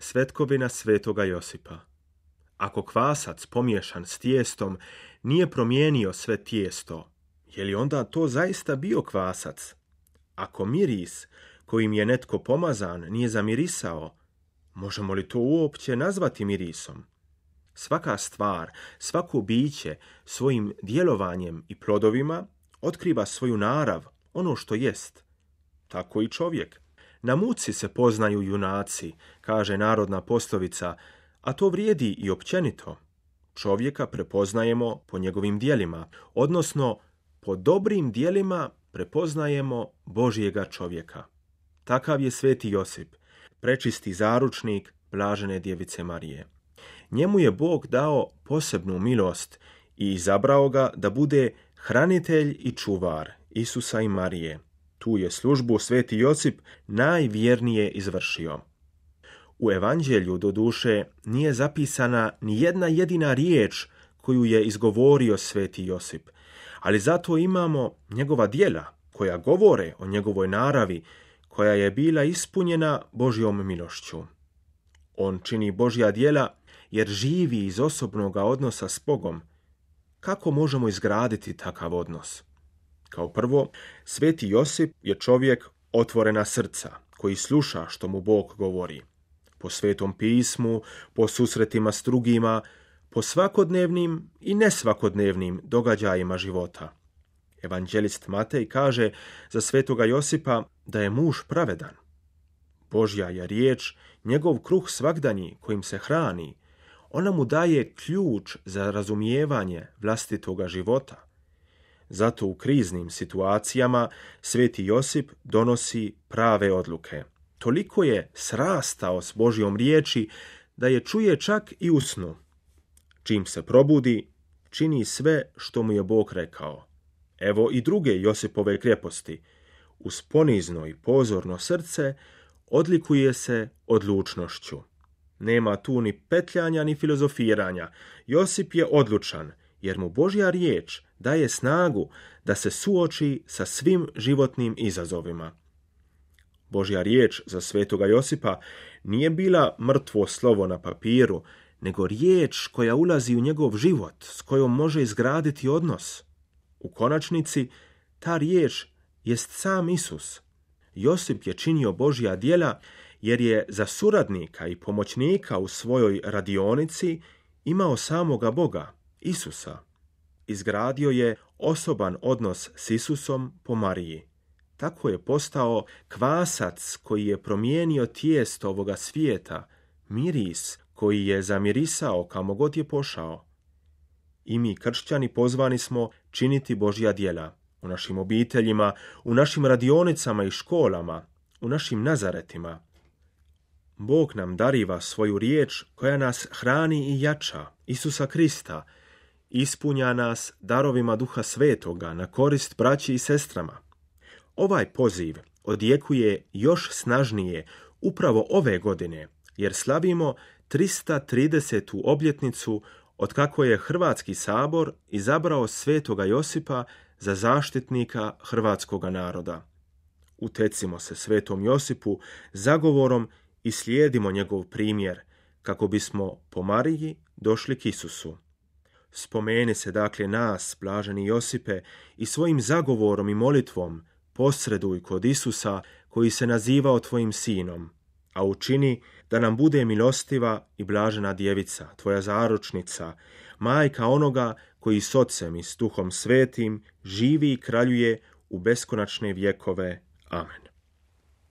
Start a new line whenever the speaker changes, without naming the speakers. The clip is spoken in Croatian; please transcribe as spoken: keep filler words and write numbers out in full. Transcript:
Svetkovina svetoga Josipa. Ako kvasac pomiješan s tijestom nije promijenio sve tijesto, je li onda to zaista bio kvasac? Ako miris kojim je netko pomazan nije zamirisao, možemo li to uopće nazvati mirisom? Svaka stvar, svako biće svojim djelovanjem i plodovima otkriva svoju narav, ono što jest. Tako i čovjek. Na muci se poznaju junaci, kaže narodna poslovica, a to vrijedi i općenito. Čovjeka prepoznajemo po njegovim djelima, odnosno po dobrim djelima prepoznajemo Božjega čovjeka. Takav je sveti Josip, prečisti zaručnik blažene djevice Marije. Njemu je Bog dao posebnu milost i izabrao ga da bude hranitelj i čuvar Isusa i Marije. Tu je službu sveti Josip najvjernije izvršio. U evanđelju, doduše, nije zapisana ni jedna jedina riječ koju je izgovorio sveti Josip, ali zato imamo njegova djela koja govore o njegovoj naravi, koja je bila ispunjena Božjom milošću. On čini Božja djela jer živi iz osobnog odnosa s Bogom. Kako možemo izgraditi takav odnos? Kao prvo, sveti Josip je čovjek otvorena srca, koji sluša što mu Bog govori. Po svetom pismu, po susretima s drugima, po svakodnevnim i nesvakodnevnim događajima života. Evanđelist Matej kaže za svetoga Josipa da je muž pravedan. Božja je riječ, njegov kruh svagdanji kojim se hrani. Ona mu daje ključ za razumijevanje vlastitoga života. Zato u kriznim situacijama sveti Josip donosi prave odluke. Toliko je srastao s Božjom riječi da je čuje čak i u snu. Čim se probudi, čini sve što mu je Bog rekao. Evo i druge Josipove kreposti. Uz ponizno i pozorno srce odlikuje se odlučnošću. Nema tu ni petljanja ni filozofiranja. Josip je odlučan, jer mu Božja riječ daje snagu da se suoči sa svim životnim izazovima. Božja riječ za svetoga Josipa nije bila mrtvo slovo na papiru, nego riječ koja ulazi u njegov život, s kojom može izgraditi odnos. U konačnici, ta riječ jest sam Isus. Josip je činio Božja djela jer je za suradnika i pomoćnika u svojoj radionici imao samoga Boga, Isusa. Izgradio je osoban odnos s Isusom po Mariji. Tako je postao kvasac koji je promijenio tijesto ovoga svijeta, miris koji je zamirisao kamo god je pošao. I mi, kršćani, pozvani smo činiti Božja djela u našim obiteljima, u našim radionicama i školama, u našim nazaretima. Bog nam dariva svoju riječ koja nas hrani i jača, Isusa Krista, ispunja nas darovima Duha Svetoga na korist braći i sestrama. Ovaj poziv odjekuje još snažnije upravo ove godine, jer slavimo tristo tridesetu obljetnicu od kako je Hrvatski sabor izabrao svetoga Josipa za zaštitnika hrvatskoga naroda. Utecimo se svetom Josipu zagovorom i slijedimo njegov primjer, kako bismo po Mariji došli k Isusu. Spomeni se dakle nas, blaženi Josipe, i svojim zagovorom i molitvom posreduj kod Isusa koji se nazivao tvojim sinom, a učini da nam bude milostiva i blažena djevica, tvoja zaručnica, majka onoga koji s Otcem i s Duhom Svetim živi i kraljuje u beskonačne vjekove. Amen.